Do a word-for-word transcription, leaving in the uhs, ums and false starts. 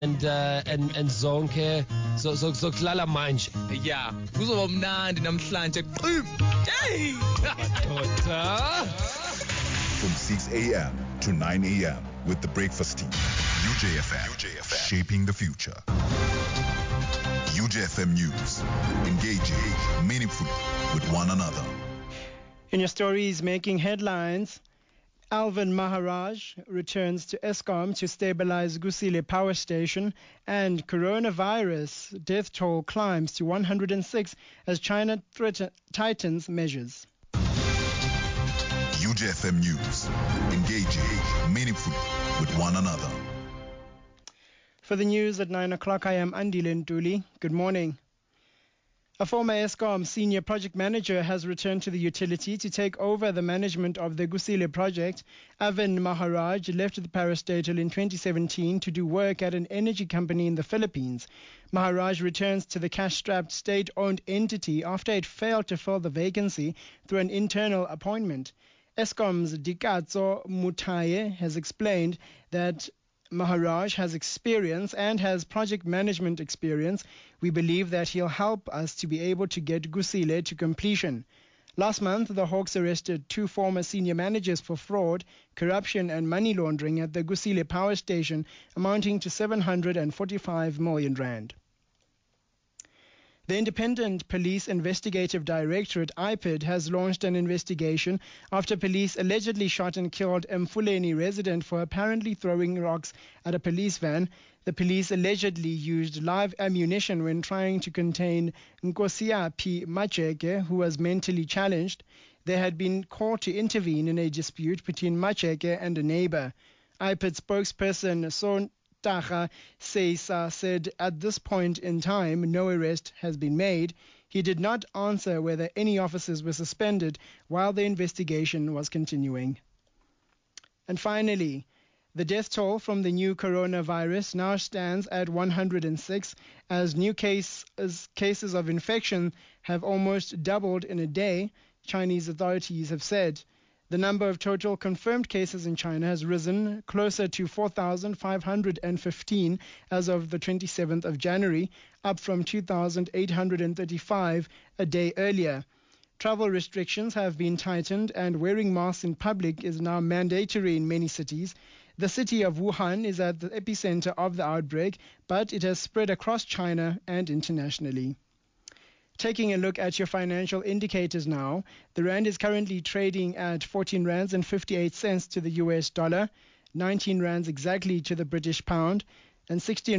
and uh, and and zonke so so sokulala manje yeah kuzoba mnandi namhlanje qim hey Tota. From six a.m. to nine a.m. with the breakfast team. U J F M, U J F M, shaping the future. U J F M News, engaging meaningfully with one another. In your stories making headlines, Alvin Maharaj returns to Eskom to stabilize Kusile Power Station, and coronavirus death toll climbs to one hundred six as China threaten- tightens measures. U J F M News, engaging meaningfully with one another. For the news at nine o'clock, I am Andile Ntuli. Good morning. A former Eskom senior project manager has returned to the utility to take over the management of the Kusile project. Alvin Maharaj left the parastatal in twenty seventeen to do work at an energy company in the Philippines. Maharaj returns to the cash-strapped state-owned entity after it failed to fill the vacancy through an internal appointment. Eskom's Dikatso Mutaye has explained that Maharaj has experience and has project management experience. We believe that he'll help us to be able to get Kusile to completion. Last month, the Hawks arrested two former senior managers for fraud, corruption and money laundering at the Kusile power station, amounting to seven hundred forty-five million rand. The Independent Police Investigative Directorate, I P I D, has launched an investigation after police allegedly shot and killed a Mfuleni resident for apparently throwing rocks at a police van. The police allegedly used live ammunition when trying to contain Nkosiaphi Macheke, who was mentally challenged. They had been called to intervene in a dispute between Macheke and a neighbor. I P I D spokesperson Son Taha Seisa said at this point in time no arrest has been made. He did not answer whether any officers were suspended while the investigation was continuing. And finally, the death toll from the new coronavirus now stands at one hundred six as new case, as cases of infection have almost doubled in a day, Chinese authorities have said. The number of total confirmed cases in China has risen closer to four thousand five hundred fifteen as of the twenty-seventh of January, up from two thousand eight hundred thirty-five a day earlier. Travel restrictions have been tightened and wearing masks in public is now mandatory in many cities. The city of Wuhan is at the epicenter of the outbreak, but it has spread across China and internationally. Taking a look at your financial indicators now, the rand is currently trading at fourteen rands and fifty-eight cents to the U S dollar, nineteen rands exactly to the British pound, and sixteen